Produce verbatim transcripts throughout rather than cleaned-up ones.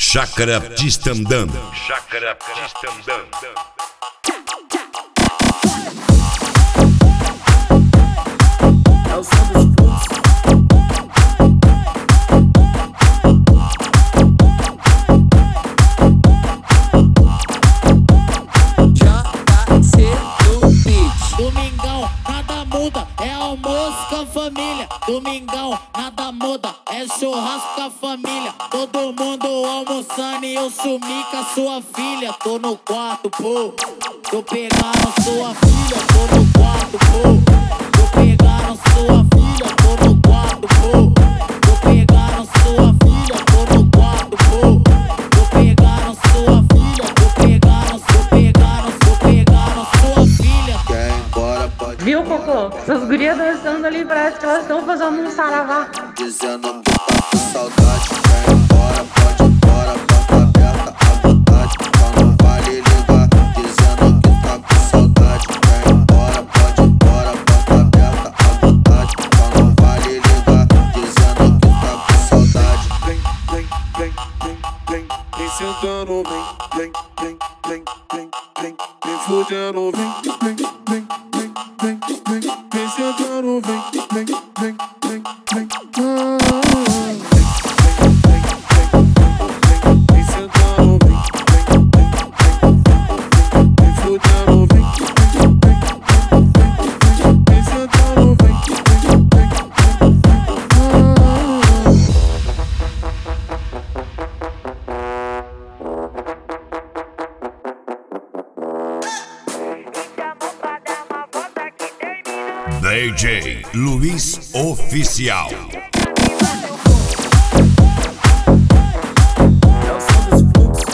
Chácara Tistandã. Chácara Tistandã. É o som dos fluxos. J C do beat. Domingão, nada muda, é almoço com a família. Domingão, nada muda, é churrasco com a família. Todo mundo almoçando e eu sumi com a sua filha. Tô no quarto, pô, tô pegando sua filha. Tô no quarto, pô, tô pegando sua filha. Tô no quarto, pô, tô pegando sua filha. Tô no quarto, pô, tô pegando sua filha. Tô pegando, tô pegando, tô pegando sua filha. Quer ir embora, pode. Viu, Cocô? Essas gurias dançando ali, parece que elas estão fazendo um saravá. Dizendo que tá com saudade. Quer ir embora, pode ir embora. Porta aberta à vontade. Só não vale ligar. Dizendo que tá com saudade. Quer ir embora, pode ir embora. Porta aberta à vontade. Só não vale ligar. Dizendo que tá com saudade. Vem, vem, vem, vem, vem, vem sentando, vem, vem, vem, vem, vem, vem, vem fudendo, vem, vem, vem, vem, vem, vem, vem sentando, vem, vem, vem, vem, vem, ah. D J Luiz Oficial. É o som dos fluxos.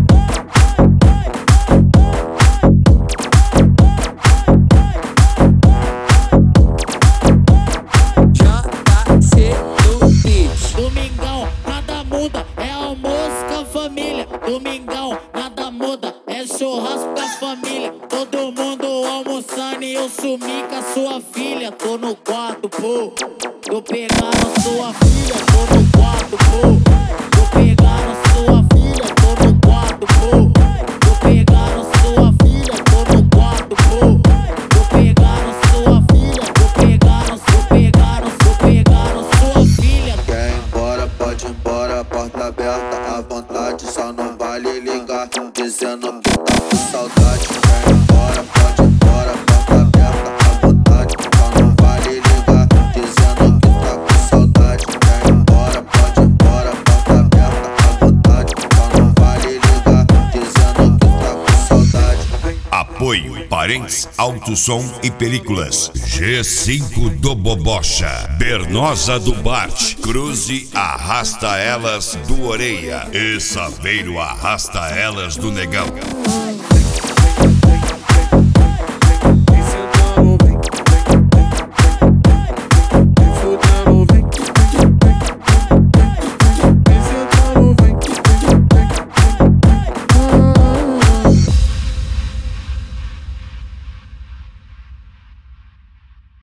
J C do beat. Domingão, nada muda, é almoço com a família. Domingão, nada muda, é churrasco com a família. Todo mundo almoçando e eu sumi com a sua filha. Tô no quarto, pô, tô pegando sua filha. Tô no quarto, pô, tô pegando sua filha. Tô no quarto, pô, tô pegando sua filha. Tô no quarto, pô, tô pegando sua filha. Tô pegando, tô pegando, tô pegando sua filha. Quer ir embora, pode ir embora. Porta aberta à vontade. Só não vale ligar. Dizendo que tá com saudade. Quer ir embora, pode ir embora. Porta aberta à vontade. Só não vale ligar. Dizendo que tá com saudade. Quer ir embora, pode ir embora. Porta aberta à vontade. Só não vale ligar. Dizendo que tá com saudade. Apoio Parentes Alto Som e Películas. G cinco do Bobocha. Bernosa do Bart. Cruze Arrasta Elas do Oreia. E Saveiro Arrasta Elas do Negão.